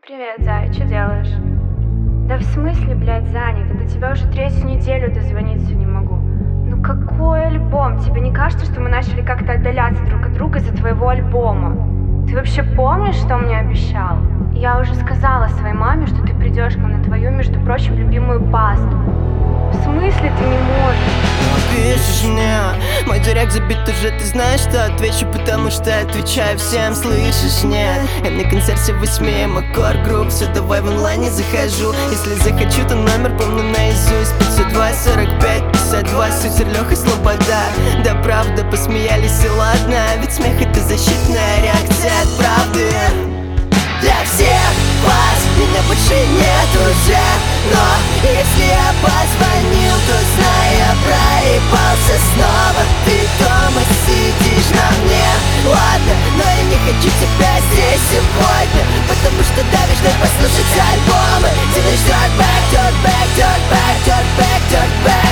Привет, Зай, что делаешь? Да в смысле, блядь, занята? До тебя уже третью неделю дозвониться не могу. Ну какой альбом? Тебе не кажется, что мы начали как-то отдаляться друг от друга из-за твоего альбома? Ты вообще помнишь, что мне обещал? Я уже сказала своей маме, что ты придешь ко мне на твою, между прочим, любимую пасту. В смысле ты не можешь? Пишешь мне, мой директ забит уже, ты знаешь, что отвечу, потому что отвечаю всем, слышишь, нет. Я на концерте 8 макор групп, все, давай в онлайне захожу. Если захочу, то номер помню наизусть: 502 45 52, сутер, Леха, Слобода. Да правда, посмеялись и ладно, ведь смех это защитная реакция от правды. Для всех вас меня больше нет уже, но если я позвонил, то знай, я проебался снова. Ты дома сидишь на мне, ладно, но я не хочу тебя здесь сегодня, потому что давишь, дай послушать альбомы. Делаешь dirt back, dirt back, dirt back, dirt back, dirt back.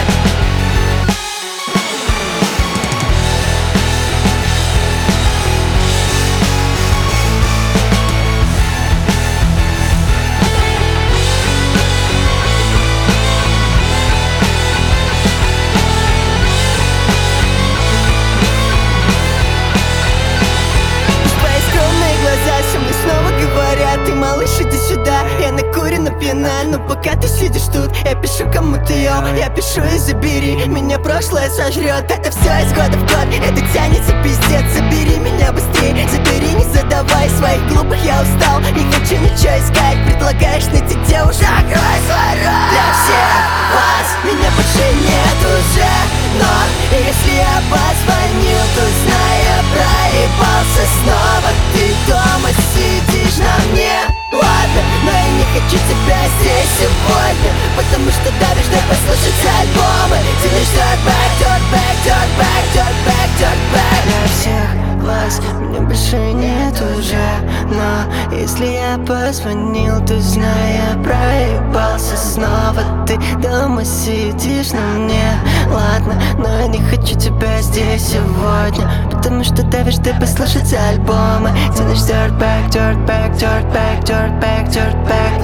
Ты, малыш, иди сюда, я накурена, пьяна, но пока ты сидишь тут, я пишу кому-то, я пишу и забери. Меня прошлое сожрет, это все из года в год, это тянется пиздец. Забери меня быстрее, забери, не задавай своих глупых, я устал, не хочу ничего искать. Предлагаешь найти девушек, закрой свой рот. Для всех вас меня больше нет уже, но если я позвонил, то знай, я проебался снова. Ты дома сидишь на мне, ладно, но я не хочу тебя здесь сегодня, потому что давишь, дай послушать альбомы. Делаешь dirt back, dirt back, dirt back, dirt back, dirt back. Для всех вас меня больше нет уже, но если я позвонил, то знай, я проебался снова. Ты дома сидишь на мне, ладно, но я не хочу тебя здесь сегодня, потому что давишь, дай послушать альбомы. Делаешь dirt back, dirt back, dirt back, dirt back, dirt back.